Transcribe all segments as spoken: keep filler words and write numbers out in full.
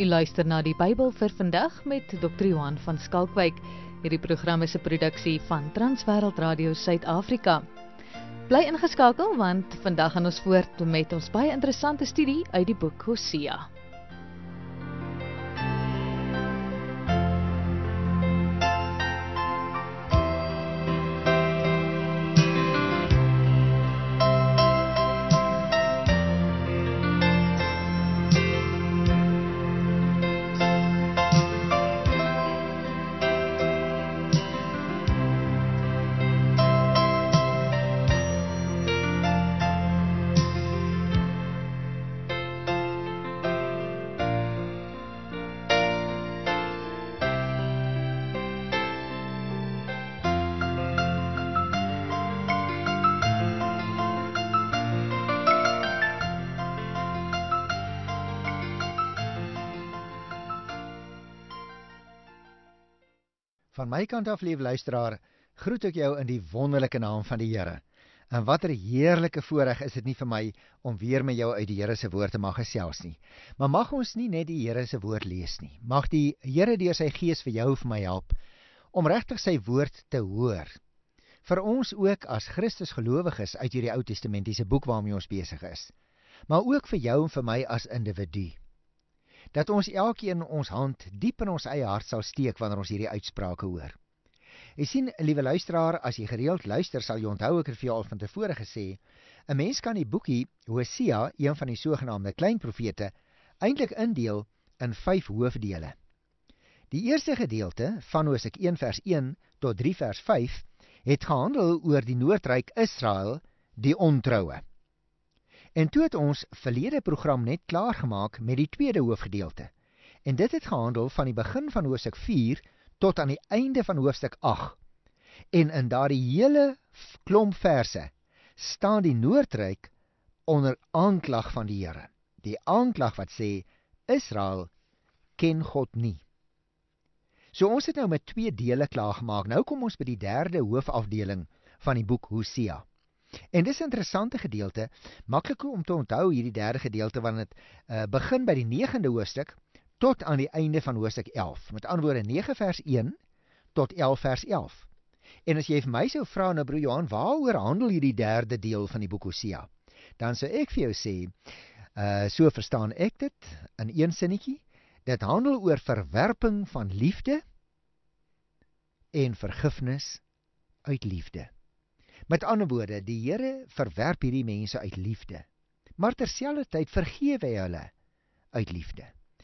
U luister na die Bybel vir vandag met dokter Johan van Skalkwyk. Hierdie program is 'n produksie van Transwêreld Radio Suid-Afrika. Bly ingeskakel want vandag gaan ons voort met ons baie interessante studie uit die boek Hosea. Van my kant af, lieve luisteraar, groet ek jou in die wonderlike naam van die Here. En wat 'n heerlike voorreg is dit nie vir my om weer met jou uit die Here se woord te mag gesels nie. Maar mag ons nie net die Here se woord lees nie. Mag die Here deur sy gees vir jou vir my help om regtig sy woord te hoor. Vir ons ook as Christus gelowiges uit hierdie Ou Testamentiese boek waarmee ons besig is. Maar ook vir jou en vir my as individu. Dat ons elkeen ons hand diep in ons eie hart sal steek wanneer ons hierdie uitsprake hoor. Jy sien, liewe luisteraar, as jy gereeld luister, sal jy onthou ek het vir jou al van tevore gesê, 'n mens kan die boekie Hosea, een van die sogenaamde klein profete, eintlik indeel in vyf hoofdele. Die eerste gedeelte van Hosea een vers een tot drie vers vyf het gehandel oor die Noordryk Israel, die ontroue. En toe het ons verlede program net klaar gemaak met die tweede hoofgedeelte. En dit het gehandel van die begin van hoofstuk vier tot aan die einde van hoofstuk agt. En in daardie hele klomp verse staan die Noordryk onder aanklag van die Here. Die aanklag wat sê, Israel ken God nie. So ons het nou met twee dele klaar gemaak. Nou kom ons by die derde hoofafdeling van die boek Hosea. En dis 'n interessante gedeelte, maklik om te onthou hierdie derde gedeelte, want dit uh, begin by die negende hoofstuk tot aan die einde van hoofstuk elf. Met ander woorde nege vers een tot elf vers elf. En as jy vir my sou vra, nou broer Johan, waaroor handel hierdie derde deel van die boek Hosea? Dan sou ek vir jou sê, uh, so verstaan ek dit in een sinnetjie, dit handel oor verwerping van liefde en vergifnis uit liefde. Met ander woorde, die Here verwerp hierdie mense uit liefde, maar terselfdertyd vergewe hy hulle uit liefde.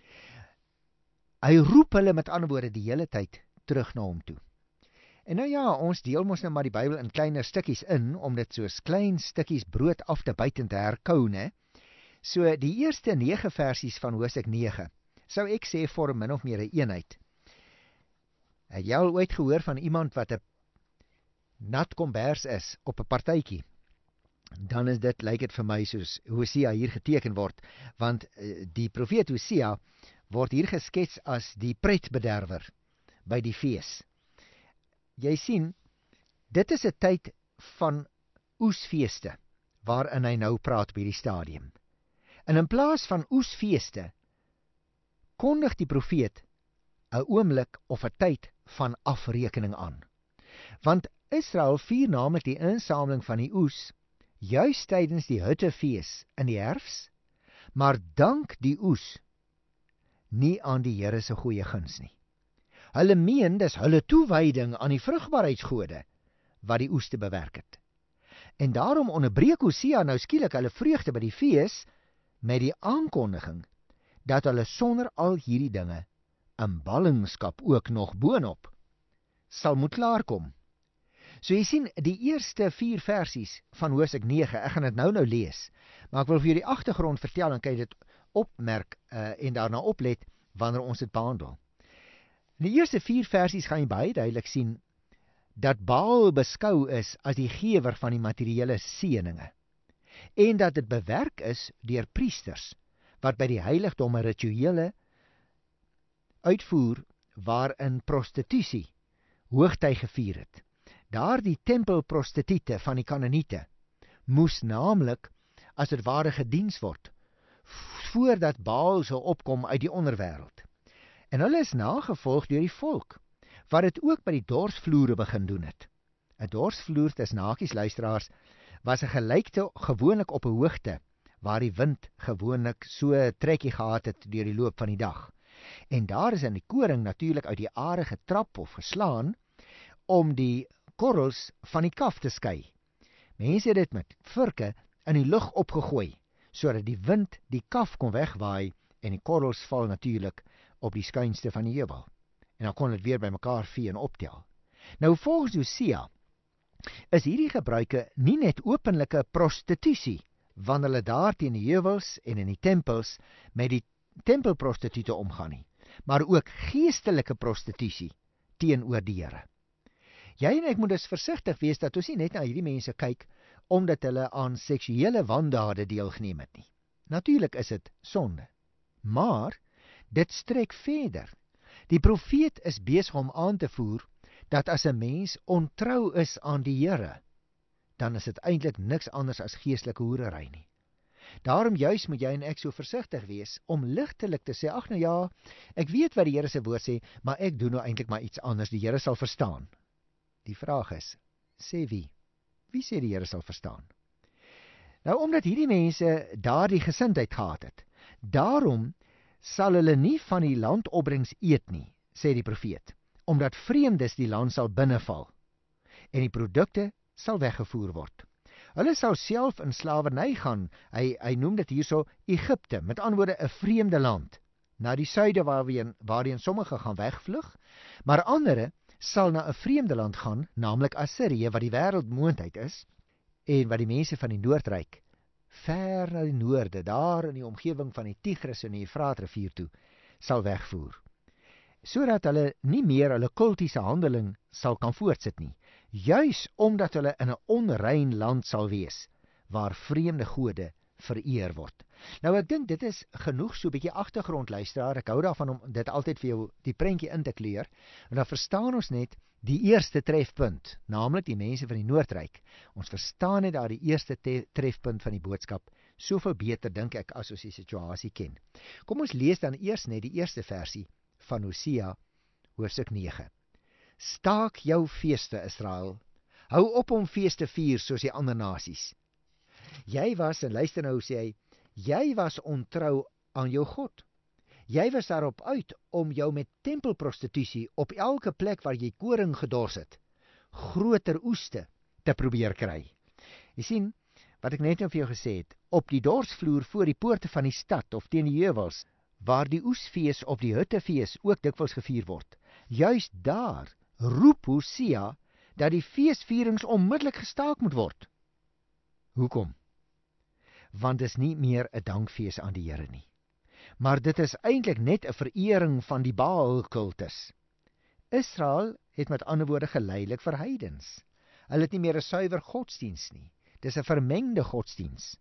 Hy roep hulle met ander woorde die hele tyd terug na hom toe. En nou ja, ons deel mos nou maar die Bybel in kleiner stukkies in, om dit soos klein stukkies brood af te byt en te herkou, né? So die eerste nege versies van hoofstuk nege, sou ek sê vorm min of meer 'n eenheid. Het jy al ooit gehoor van iemand wat 'n nat kombers is op 'n partytjie? Dan is dit, lyk dit vir my, soos Hosea hier geteken word, want die profeet Hosea word hier geskets as die pretbederwer by die fees. Jy sien, dit is 'n tyd van oesfeeste waarin hy nou praat by die stadium. En in plaas van oesfeeste kondig die profeet 'n oomblik of 'n tyd van afrekening aan. Want Israel vier naamlik die insameling van die oes, juis tydens die Hittefees in die herfs, maar dank die oes nie aan die Here se goeie guns nie. Hulle meen dis hulle toewyding aan die vrugbaarheidsgode wat die oes te bewerk het. En daarom onderbreek Hosea nou skielik hulle vreugde by die fees met die aankondiging dat hulle sonder al hierdie dinge in ballingskap ook nog boonop sal moet klaarkom. So jy sien, die eerste vier versies van hoofstuk nege, ek gaan dit nou nou lees, maar ek wil vir jou die agtergrond vertel en kan jy dit opmerk uh, en daarna oplet wanneer ons dit behandel. In die eerste vier versies gaan jy baie duidelik sien dat Baal beskou is as die gewer van die materiële seëninge en dat dit bewerk is deur priesters wat by die heiligdomme rituele uitvoer waarin prostitusie hoogtyd gevier het. Daardie tempelprostituie van die Kanaaniete moes naamlik as dit ware gediens word voordat Baal sou opkom uit die onderwêreld. En hulle is nagevolg deur die volk, wat dit ook by die dorsvloere begin doen het. 'n Dorsvloer, dis nakies luisteraars, was 'n gelykte gewoonlik op 'n hoogte, waar die wind gewoonlik so 'n trekkie gehad het deur die loop van die dag. En daar is in die koring natuurlik uit die are getrap of geslaan, om die korrels van die kaf te skei. Mense het dit met vurke in die lug opgegooi, sodat die wind die kaf kon wegwaai, en die korrels val natuurlik op die skuinste van die heuwel. En dan kon dit weer by mekaar vee en optel. Nou volgens Hosea is hierdie gebruike nie net openlike prostitusie, wanneer hulle daar teen die heuwels en in die tempels met die tempelprostituie omgaan nie, maar ook geestelike prostitusie teenoor die Here. Jy en ek moet dus versigtig wees dat ons nie net na hierdie mense kyk omdat hulle aan seksuele wandade deelgeneem het nie. Natuurlik is dit sonde, maar dit strek verder. Die profeet is besig om aan te voer dat as 'n mens ontrou is aan die Here, dan is dit eintlik niks anders as geestelike hoerery nie. Daarom juis moet jy en ek so versigtig wees om ligtelik te sê, ag nou ja, ek weet wat die Here se woord sê, maar ek doen nou eintlik maar iets anders, die Here sal verstaan. Die vraag is, sê wie? Wie sê die Here sal verstaan? Nou, omdat hierdie mense daardie gesindheid gehad het, daarom sal hulle nie van die landopbrengs eet nie, sê die profeet, omdat vreemdes die land sal binneval, en die produkte sal weggevoer word. Hulle sal self in slawerny gaan, hy, hy noem dit hierso Egipte, met ander woorde 'n vreemde land, na die suide waarheen, waarheen sommige gaan wegvlug, maar andere sal na 'n vreemde land gaan, naamlik Assirië, wat die wêreldmoondheid is, en wat die mense van die Noordryk, ver na die noorde, daar in die omgewing van die Tigris en die Efraatrivier toe, sal wegvoer, sodat hulle nie meer hulle kultiese handeling sal kan voortsit nie, juis omdat hulle in 'n onrein land sal wees, waar vreemde gode vereer word. Nou ek dink dit is genoeg so 'n bietjie agtergrond luisteraar, ek hou daarvan om dit altyd vir jou die prentjie in te kleur, en dan verstaan ons net die eerste trefpunt, naamlik die mense van die Noordryk. Ons verstaan net daar die eerste trefpunt van die boodskap, soveel beter dink ek as ons die situasie ken. Kom ons lees dan eers net die eerste versie van Hosea, hoofstuk nege. Staak jou feeste, Israel, hou op om feeste vier soos die ander nasies. Jy was, en luister nou, sê hy, jy was ontrou aan jou God. Jy was daarop uit om jou met tempelprostitusie op elke plek waar jy koring gedors het, groter oeste te probeer kry. Jy sien, wat ek net nou vir jou gesê het, op die dorsvloer voor die poorte van die stad of teen die heuwels, waar die oesfees op die huttefees ook dikwels gevier word, juist daar roep Hosea dat die feesvierings onmiddellik gestaak moet word. Hoekom? Want dit is nie meer 'n dankfees aan die Here nie, maar dit is eintlik net 'n verering van die Baal-kultus. Israel het met ander woorde geleidelik vir heidens. Hulle het nie meer 'n suiwer godsdiens nie. Dis 'n vermengde godsdiens.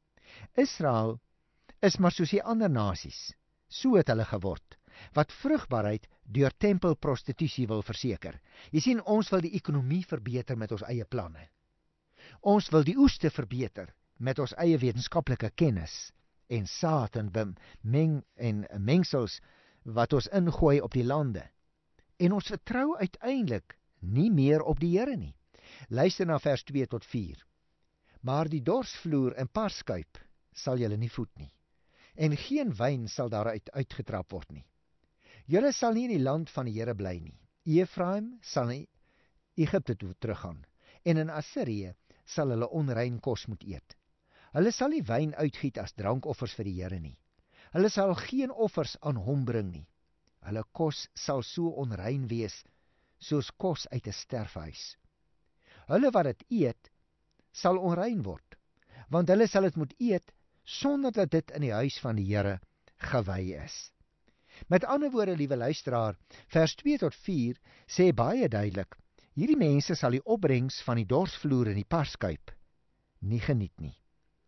Israel is maar soos die ander nasies. So het hulle geword, wat vrugbaarheid deur tempelprostitusie wil verseker. Jy sien, ons wil die ekonomie verbeter met ons eie planne. Ons wil die oeste verbeter met ons eie wetenskaplike kennis en saad en bemeng en mengsels wat ons ingooi op die lande. En ons vertrou uiteindelik nie meer op die Here nie. Luister na vers twee tot vier. Maar die dorsvloer en parskuip sal julle nie voed nie, en geen wyn sal daaruit uitgetrap word nie. Julle sal nie in die land van die Here bly nie. Efraim sal na Egipte toe teruggaan, en in Assirië sal hulle onrein kos moet eet. Hulle sal nie wyn uitgiet as drankoffers vir die Here nie. Hulle sal geen offers aan hom bring nie. Hulle kos sal so onrein wees, soos kos uit 'n sterfhuis. Hulle wat dit eet, sal onrein word, want hulle sal dit moet eet, sonder dat dit in die huis van die Here gewy is. Met ander woorde, liewe luisteraar, vers twee tot vier sê baie duidelik, hierdie mense sal die opbrengs van die dorsvloer en die parskuip nie geniet nie.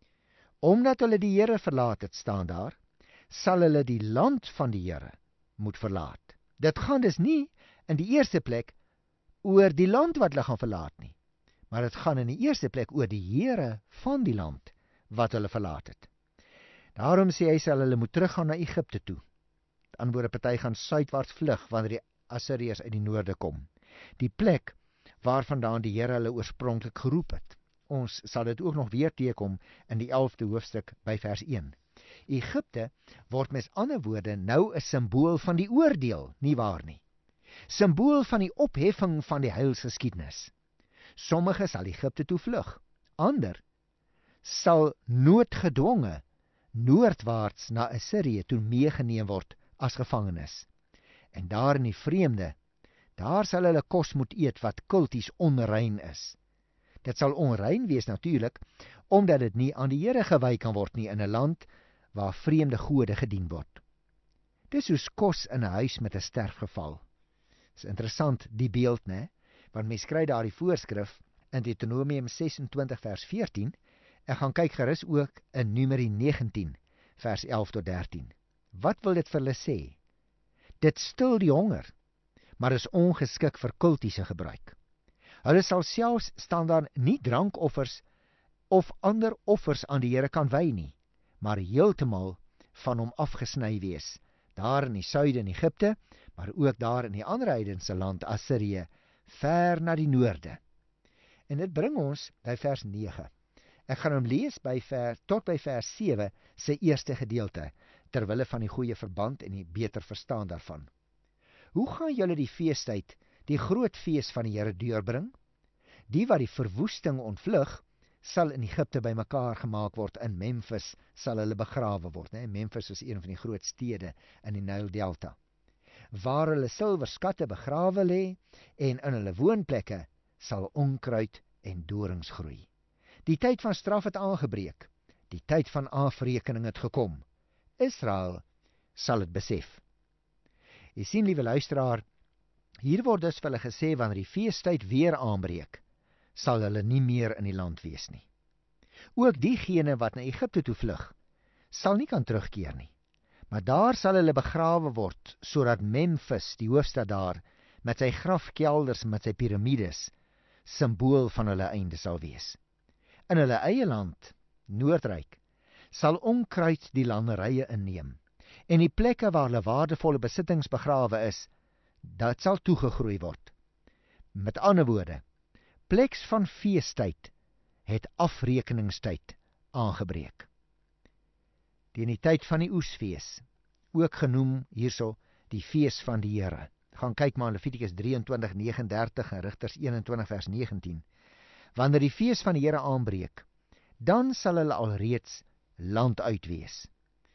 Omdat hulle die Here verlaat het, staan daar, sal hulle die land van die Here moet verlaat. Dit gaan dus nie in die eerste plek oor die land wat hulle gaan verlaat nie, maar dit gaan in die eerste plek oor die Here van die land wat hulle verlaat het. Daarom sê hy sal hulle moet teruggaan na Egipte toe. Met ander woorde, party gaan suidwaarts vlug wanneer die Assiriërs uit die noorde kom. Die plek waarvandaan die Here hulle oorspronklik geroep het. Ons sal dit ook nog weer teekom in die elfde hoofstuk by vers een. Egipte word met ander woorde nou 'n simbool van die oordeel, nie waar nie? Simbool van die opheffing van die heilsgeskiedenis. Sommige sal Egipte toe vlug, ander sal noodgedwonge noordwaarts na Assirië toe meegeneem word as gevangenes. En daar in die vreemde, daar sal hulle kos moet eet wat kulties onrein is. Dit sal onrein wees natuurlik, omdat dit nie aan die Here gewy kan word nie in 'n land waar vreemde gode gedien word. Dis soos kos in 'n huis met 'n sterfgeval. Dis interessant die beeld, né? Want mens kry daar die voorskrif in Deuteronomium ses-en-twintig vers veertien. Ek gaan kyk gerus ook in Numeri negentien vers elf tot dertien. Wat wil dit vir hulle sê? Dit stil die honger, maar is ongeskik vir kultiese gebruik. Hulle sal selfs staan daar nie drankoffers of ander offers aan die Here kan wy nie, maar heeltemal van hom afgesny wees, daar in die suide in Egipte, maar ook daar in die ander heidense land Assirië, ver na die noorde. En dit bring ons by vers nege. Ek gaan hom lees by vers, tot by vers sewe, sy eerste gedeelte, terwille van die goeie verband en die beter verstaan daarvan. Hoe gaan julle die feestyd, die groot fees van die Here deurbring? Die wat die verwoesting ontvlug, sal in Egipte bymekaar gemaak word. In Memphis sal hulle begrawe word. Nee, Memphis is een van die groot stede in die Nile Delta. Waar hulle silwerskatte begrawe lê en in hulle woonplekke sal onkruid en dorings groei. Die tyd van straf het aangebreek. Die tyd van afrekening het gekom. Israel sal dit besef. Jy sien, liewe luisteraar, hier word dus vir hulle gesê, wanneer die feestyd weer aanbreek, sal hulle nie meer in die land wees nie. Ook diegene wat na Egipte toe vlug, sal nie kan terugkeer nie. Maar daar sal hulle begrawe word, sodat Memphis, die hoofstad daar, met sy grafkelders, met sy piramides, simbool van hulle einde sal wees. In hulle eie land, Noordryk, sal onkruid die landerye inneem, en die plekke waar hulle waardevolle besittings begrawe is, dat sal toegegroei word. Met ander woorde, pleks van feestyd het afrekeningstyd aangebreek. Teen die tyd van die oesfees, ook genoem hierso die fees van die Here. Gaan kyk maar in Levitikus drieëntwintig negenendertig en Rigters eenentwintig vers negentien. Wanneer die fees van die Here aanbreek, dan sal hulle alreeds land uit wees.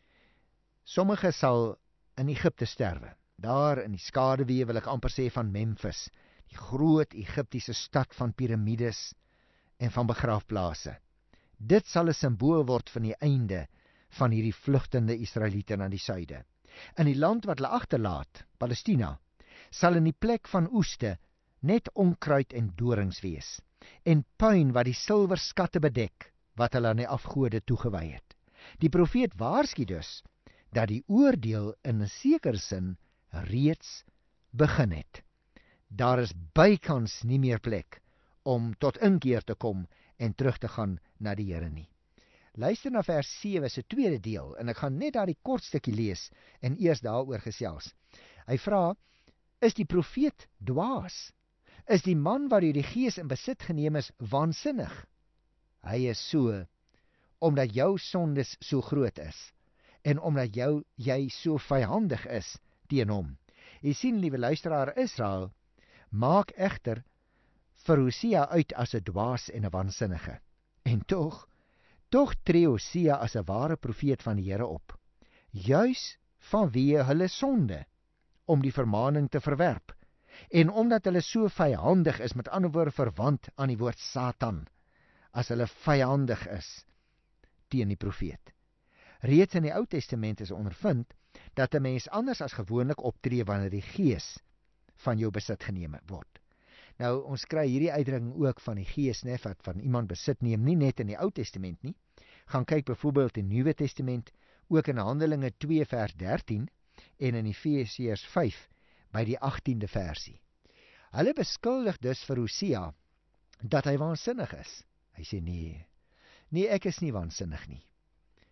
Sommige sal in Egipte sterwe, daar in die skaduwee wil ek amper sê van Memphis, die groot Egiptiese stad van piramides en van begraafplase. Dit sal 'n simbool word van die einde van hierdie vlugtende Israeliete na die suide. In die land wat hulle agterlaat, Palestina, sal in die plek van oeste net onkruid en dorings wees, en puin wat die silwerskatte bedek, wat hulle aan die afgode toegewy het. Die profeet waarsku dus dat die oordeel in 'n sekere sin reeds begin het. Daar is bykans nie meer plek om tot inkeer te kom en terug te gaan na die Here nie. Luister na vers sewe se tweede deel, en ek gaan net daar die kort stukkie lees en eers daaroor gesels. Hy vra, is die profeet dwaas? Is die man wat deur die Gees in besit geneem is waansinnig? Hy is so, omdat jou sondes so groot is, en omdat jou, jy so vyhandig is teen hom. Jy sien, liewe luisteraar, Israel maak egter vir Hosea uit as 'n dwaas en 'n waansinnige. En tog, tog tree Hosea as 'n ware profeet van die Here op, juis vanweë hulle sonde, om die vermaaning te verwerp, en omdat hulle so vyhandig is, met ander woorde verwant aan die woord Satan, as hulle vyhandig is teen die profeet. Reeds in die Ou Testament is ondervind dat 'n mens anders as gewoonlik optree wanneer die Gees van jou besit geneem word. Nou, ons kry hierdie uitdrukking ook van die Gees, né, wat van iemand besit neem, nie net in die Ou Testament nie. Gaan kyk byvoorbeeld in die Nuwe Testament, ook in Handelinge twee vers dertien en in Efesiërs vyf by die agtiende versie. Hulle beskuldig dus vir Hosea dat hy waansinnig is. Hy sê nee, nee, ek is nie waansinnig nie.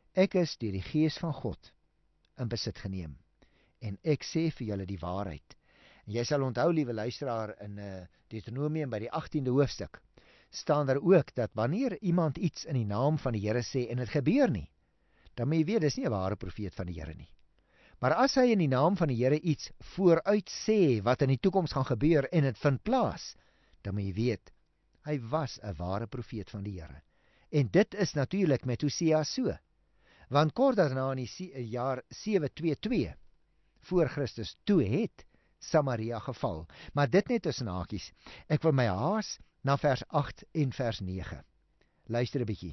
ek is deur die Gees van God in besit geneem, en ek sê vir julle die waarheid. En jy sal onthou, liewe luisteraar, in uh, Deuteronomium by die agtiende hoofstuk, staan daar ook, dat wanneer iemand iets in die naam van die Here sê, en het gebeur nie, dan moet jy weet, dis nie 'n ware profeet van die Here nie. Maar as hy in die naam van die Here iets vooruit sê, wat in die toekoms gaan gebeur, en het vind plaas, dan moet jy weet, hy was 'n ware profeet van die Here. En dit is natuurlik met Hosea so, want kort daarna in die jaar sewe twee twee voor Christus, toe het Samaria geval. Maar dit net tussen hakies. Ek wil my haas na vers agt en vers nege. Luister 'n bietjie.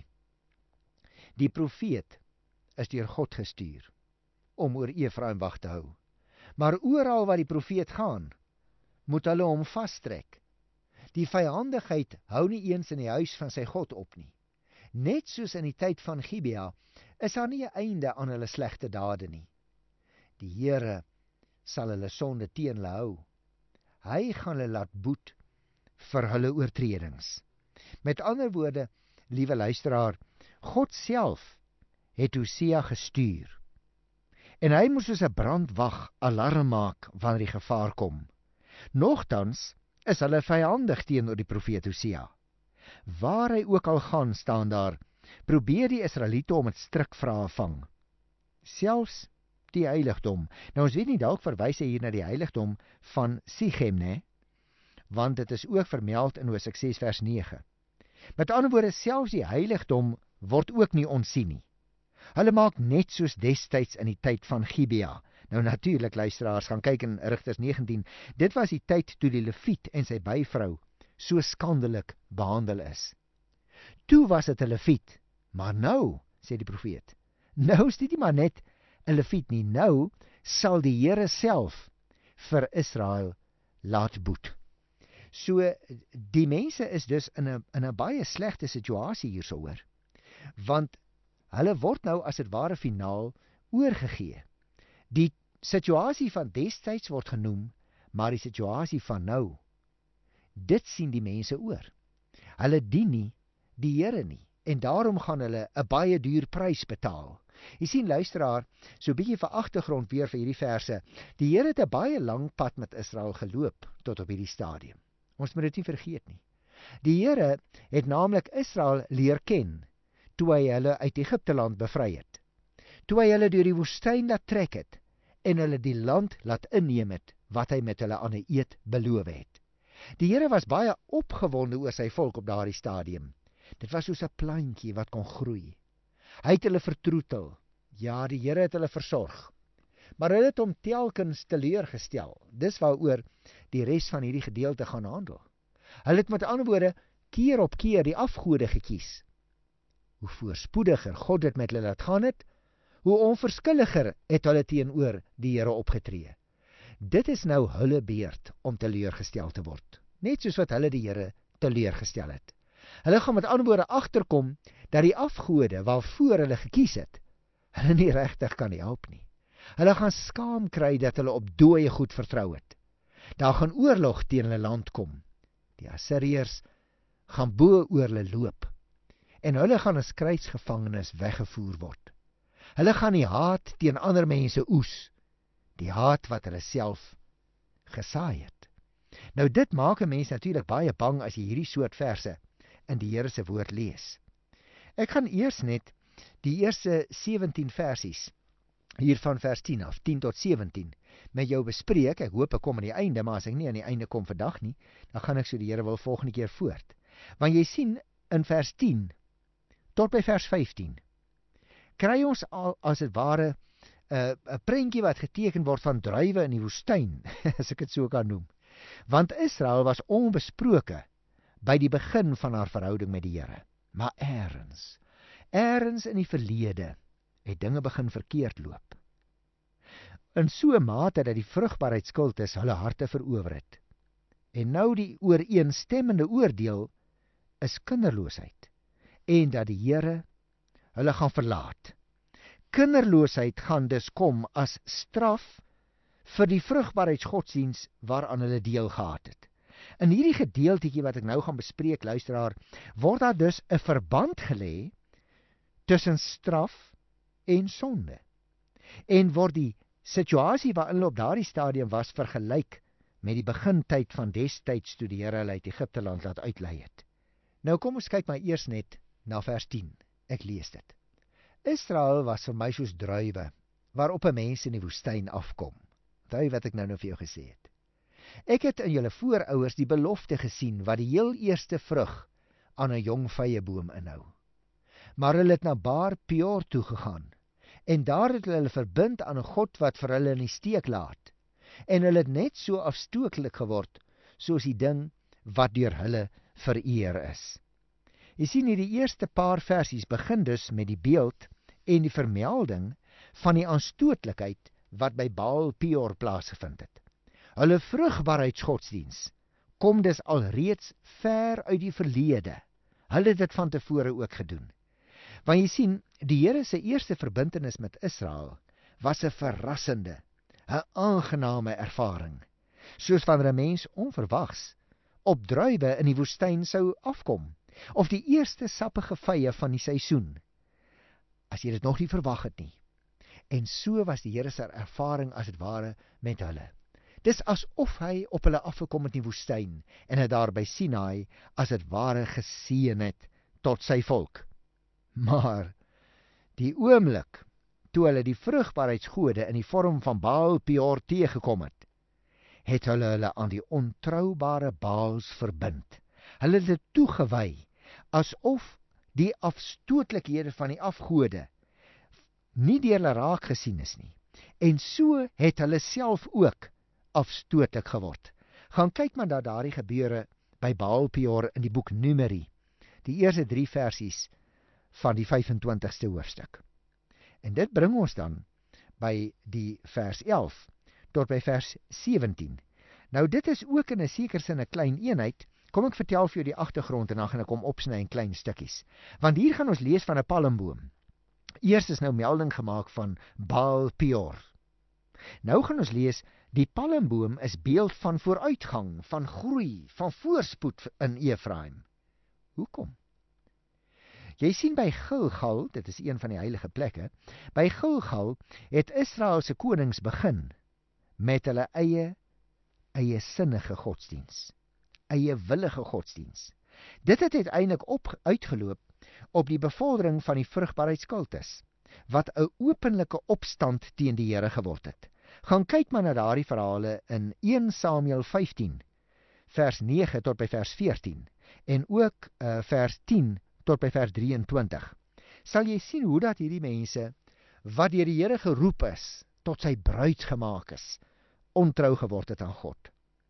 Die profeet is deur God gestuur om oor Efraim wag te hou. Maar oral waar die profeet gaan, moet hulle hom vastrek. Die vyandigheid hou nie eens in die huis van sy God op nie. Net soos in die tyd van Gibea, is daar nie 'n einde aan hulle slegte dade nie. Die Here sal hulle sonde teen hulle hou. Hy gaan hulle laat boet vir hulle oortredings. Met ander woorde, liewe luisteraar, God self het Hosea gestuur. En hy moes soos 'n brandwag alarm maak wanneer die gevaar kom. Nogtans is hulle vyandig teenoor die profeet Hosea. Waar hy ook al gaan, staan daar, probeer die Israeliete om met strikvrae vang. Selfs die heiligdom. Nou ons weet nie, dalk verwys hy hier na die heiligdom van Sichem, né? Want dit is ook vermeld in Hosea ses vers nege. Met ander woorde, selfs die heiligdom word ook nie ontsien nie. Hulle maak net soos destyds in die tyd van Gibea. Nou natuurlik, luisteraars, gaan kyk in Rigters negentien. Dit was die tyd toe die leviet en sy byvrou so skandelik behandel is. Toe was dit 'n leviet, maar nou, sê die profeet, nou is dit nie maar net 'n leviet nie, nou sal die Here self vir Israel laat boet. So, die mense is dus in 'n in 'n baie slegte situasie hierso hoor, want hulle word nou as dit ware finaal oorgegee. Die situasie van destyds word genoem, maar die situasie van nou, dit sien die mense oor. Hulle dien nie die Here nie, en daarom gaan hulle 'n baie duur prys betaal. Jy sien, luisteraar, so 'n bietjie vir agtergrond weer vir hierdie verse. Die Here het 'n baie lang pad met Israel geloop tot op hierdie stadium. Ons moet dit nie vergeet nie. Die Here het naamlik Israel leer ken toe hy hulle uit Egipte land bevry het. Toe hy hulle deur die woestyn laat trek het en hulle die land laat inneem het wat hy met hulle aan 'n eed beloof het. Die Here was baie opgewonde oor sy volk op daardie stadium. Dit was soos 'n plantjie wat kon groei. Hy het hulle vertroetel. Ja, die Here het hulle versorg. Maar hulle het hom telkens teleurgestel. Dis waaroor die res van hierdie gedeelte gaan handel. Hulle het met ander woorde keer op keer die afgode gekies. Hoe voorspoediger God dit met hulle laat gaan het, hoe onverskilliger het hulle teenoor die Here opgetree. Dit is nou hulle beurt om teleurgestel te word, net soos wat hulle die Here teleurgestel het. Hulle gaan met ander woorde agterkom dat die afgode waarvoor hulle gekies het, hulle nie regtig kan help nie. Hulle gaan skaam kry dat hulle op dooie goed vertrou het. Daar gaan oorlog teen hulle land kom. Die Assiriërs gaan bo oor hulle loop en hulle gaan as krygsgevangenes weggevoer word. Hulle gaan die haat teen ander mense oes, die haat wat hulle self gesaai het. Nou dit maak 'n mens natuurlik baie bang as jy hierdie soort verse in die Here se woord lees. Ek gaan eers net die eerste sewentien versies hier van vers tien af, tien tot sewentien, met jou bespreek. Ek hoop ek kom aan die einde, maar as ek nie aan die einde kom vandag nie, dan gaan ek so die Here wil volgende keer voort. Want jy sien in vers tien tot by vers vyftien kry ons al as dit ware 'n uh, 'n prentjie wat geteken word van druiwe in die woestyn, as ek dit so kan noem. Want Israel was onbesproke by die begin van haar verhouding met die Here. Maar eers, eers in die verlede het dinge begin verkeerd loop. In so 'n mate dat die vrugbaarheidskultus hulle harte verower het. En nou die ooreenstemmende oordeel is kinderloosheid en dat die Here hulle gaan verlaat. Kinderloosheid gaan dus kom as straf vir die vrugbaarheidsgodsdiens waaraan hulle deel gehad het. In hierdie gedeeltetjie wat ek nou gaan bespreek, luisteraar, word daar dus 'n verband gelê tussen straf en sonde. En word die situasie waarin hulle op daardie stadium was vergelyk met die begintyd van destyds toe die Here hulle uit Egipte land laat uitlei het. Nou kom ons kyk maar eers net na vers tien. Ek lees dit. Israel was vir my soos druiwe, waarop 'n mens in die woestyn afkom. Onthou wat ek nou nou vir jou gesê het. Ek het in julle voorouers die belofte gesien wat die heel eerste vrug aan 'n jong vyeboom inhou. Maar hulle het na Baal Peor toe gegaan, en daar het hulle verbind aan 'n God wat vir hulle in die steek laat, en hulle het net so afstootlik geword, soos die ding wat deur hulle vereer is. Jy sien hier die eerste paar versies begin dus met die beeld en die vermelding van die aanstootlikheid wat by Baal Peor plaasgevind het. Hulle vrugbaarheidsgodsdiens kom dus alreeds ver uit die verlede. Hulle het dit van tevore ook gedoen. Want jy sien, die Here se eerste verbintenis met Israel was 'n verrassende, 'n aangename ervaring, soos wanneer 'n mens onverwags op druiwe in die woestyn sou afkom, of die eerste sappige vye van die seisoen, as jy dit nog nie verwag het nie. En so was die Here se ervaring as dit ware met hulle. Dis asof hy op hulle afgekom het in die woestyn en het daar by Sinaai as dit ware geseën het tot sy volk. Maar die oomblik toe hulle die vrugbaarheidsgode in die vorm van Baal Peor teëgekom het, het hulle hulle aan die ontroubare Baals verbind. Hulle het dit toegewy asof die afstootlikhede van die afgode nie deur hulle raak gesien is nie. En so het hulle self ook afstootlik geword. Gaan kyk maar na daardie gebeure by Baal Peor in die boek Numeri, die eerste drie versies van die vyf-en-twintigste hoofstuk. En dit bring ons dan by die vers elf tot by vers sewentien. Nou dit is ook in 'n sekere sin 'n klein eenheid. Kom ek vertel vir jou die agtergrond en dan gaan ek hom opsny in klein stukkies. Want hier gaan ons lees van 'n palmboom. Eers is nou melding gemaak van Baal Peor. Nou gaan ons lees, die palmboom is beeld van vooruitgang, van groei, van voorspoed in Efraim. Hoekom? Jy sien by Gilgal, dit is een van die heilige plekke, by Gilgal het Israel se konings begin met hulle eie, eie sinnige godsdiens, eie willige godsdiens. Dit het uiteindelik op uitgeloop op die bevordering van die vrugbaarheidskultus, wat 'n openlike opstand teen die Here geword het. Gaan kyk maar na daardie verhale in een Samuel vyftien, vers nege tot by vers veertien, en ook uh, vers tien tot by vers drieëntwintig. Sal jy sien hoe dat hierdie mense, wat deur die Here geroep is, tot sy bruid gemaak is, ontrou geword het aan God.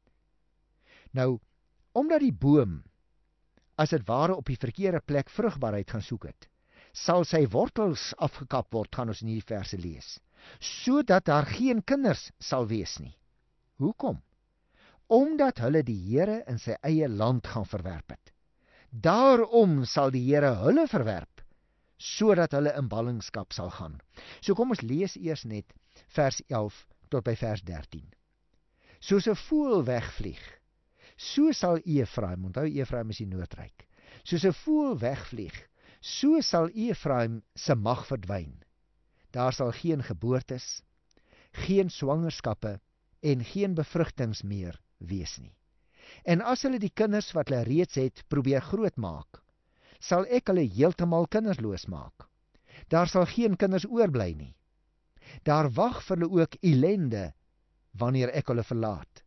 Nou, omdat die boom, as dit ware op die verkeerde plek vrugbaarheid gaan soek het, sal sy wortels afgekap word, gaan ons in hierdie verse lees, sodat daar geen kinders sal wees nie. Hoekom? Omdat hulle die Here in sy eie land gaan verwerp het. Daarom sal die Here hulle verwerp, sodat hulle in ballingskap sal gaan. So kom ons lees eers net vers elf tot by vers dertien. Soos 'n voël wegvlieg, so sal Efraim, onthou Efraim is die noordryk, soos 'n voël wegvlieg, so sal Efraim se mag verdwyn. Daar sal geen geboortes, geen swangerskappe en geen bevrugtings meer wees nie. En as hulle die kinders wat hulle reeds het probeer grootmaak, sal ek hulle heeltemal kindersloos maak. Daar sal geen kinders oorbly nie. Daar wag vir hulle ook ellende wanneer ek hulle verlaat.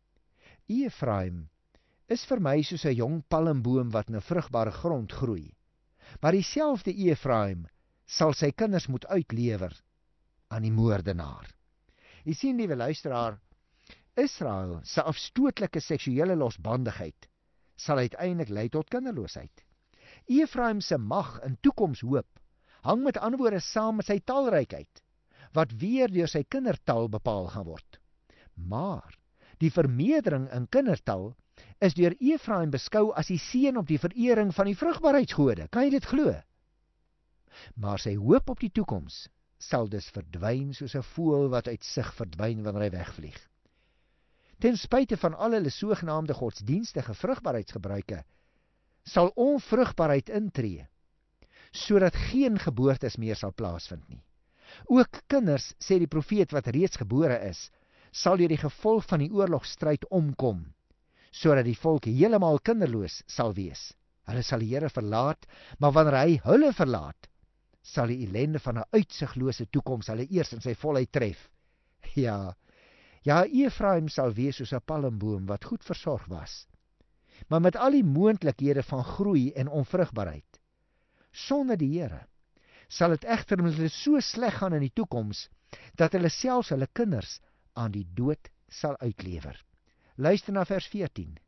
Efraim is vir my soos 'n jong palmboom wat in 'n vrugbare grond groei. Maar dieselfde Efraim sal sy kinders moet uitlewer aan die moordenaar. Jy sien, liewe luisteraar, Israel se afstootlike seksuele losbandigheid sal uiteindelik lei tot kinderloosheid. Efraim se mag en toekomshoop hang met ander woorde saam met sy talrykheid, wat weer deur sy kindertal bepaal gaan word. Maar die vermeerdering in kindertal is deur Efraim beskou as die seën op die verering van die vrugbaarheidsgode. Kan jy dit glo? Maar sy hoop op die toekoms sal dus verdwyn soos 'n voël wat uit sig verdwyn wanneer hy wegvlieg. Ten spyte van al hulle sogenaamde godsdienstige vrugbaarheidsgebruike, sal onvrugbaarheid intree, sodat geen geboortes meer sal plaasvind nie. Ook kinders, sê die profeet wat reeds gebore is, sal deur die gevolg van die oorlogstryd omkom, sodat die volk heeltemal kinderloos sal wees. Hulle sal die Here verlaat, maar wanneer hy hulle verlaat, sal die ellende van 'n uitsiglose toekoms hulle eers in sy volheid tref. Ja, ja, Efraim sal wees soos 'n palmboom wat goed versorg was, maar met al die moontlikhede van groei en onvrugbaarheid. Sonder die Here sal dit egter met hulle so sleg gaan in die toekoms, dat hulle selfs hulle kinders aan die dood sal uitlewer. Luister na vers veertien.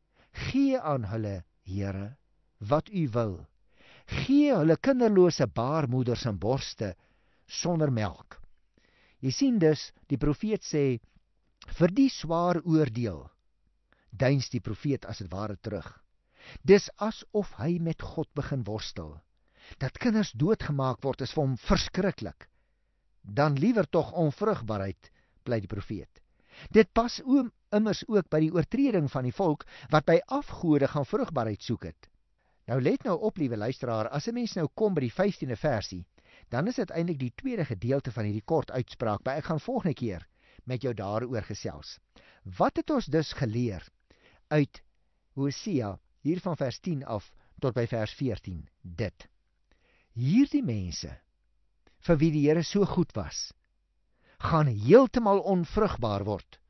Gee aan hulle, Here, wat u wil. Gee hulle kinderlose baarmoeders en borste sonder melk. Jy sien dus, die profeet sê, vir die swaar oordeel, deins die profeet as het ware terug. Dis asof hy met God begin worstel. Dat kinders doodgemaak word is vir hom verskriklik. Dan liewer tog onvrugbaarheid, pleit die profeet. Dit pas oom immers ook by die oortreding van die volk, wat by afgode gaan vrugbaarheid soek het. Nou let nou op, liewe luisteraar, as 'n mens nou kom by die vyftiende versie, dan is dit eintlik die tweede gedeelte van hierdie kort uitspraak, maar ek gaan volgende keer met jou daaroor gesels. Wat het ons dus geleer uit Hosea, hier van vers tien af tot by vers veertien? Dit. Hierdie mense, vir wie die Here so goed was, gaan heeltemal onvrugbaar word,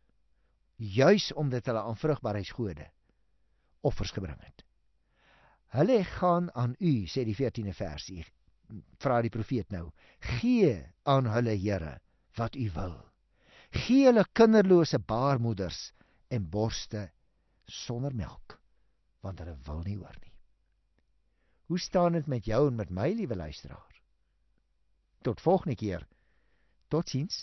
juis omdat hulle aan vrugbaarheidsgode offers gebring het. Hulle gaan aan u, sê die veertiende versie, vra die profeet nou, gee aan hulle, Here, wat u wil. Gee hulle kinderlose baarmoeders en borste sonder melk, want hulle wil nie hoor nie. Hoe staan dit met jou en met my, liewe luisteraar? Tot volgende keer. Totsiens.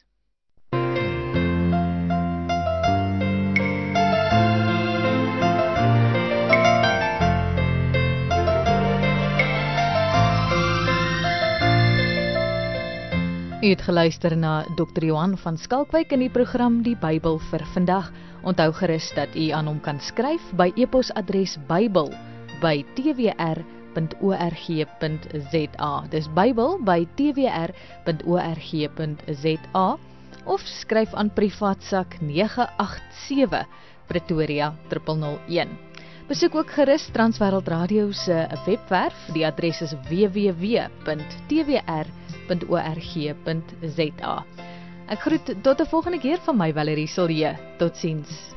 U het geluister na dokter Johan van Skalkwyk in die program Die Bybel vir vandag. Onthou gerus dat u aan hom kan skryf by e-posadres bybel by t w r punt org punt z a. Dis Bybel by t w r punt org punt z a of skryf aan privaatsak nege agt sewe Pretoria nul nul een. Besoek ook gerus Transwêreld Radio se webwerf. Die adres is w w w punt t w r punt org punt z a. Ek groet tot 'n volgende keer van my, Valerie Silje. Totsiens.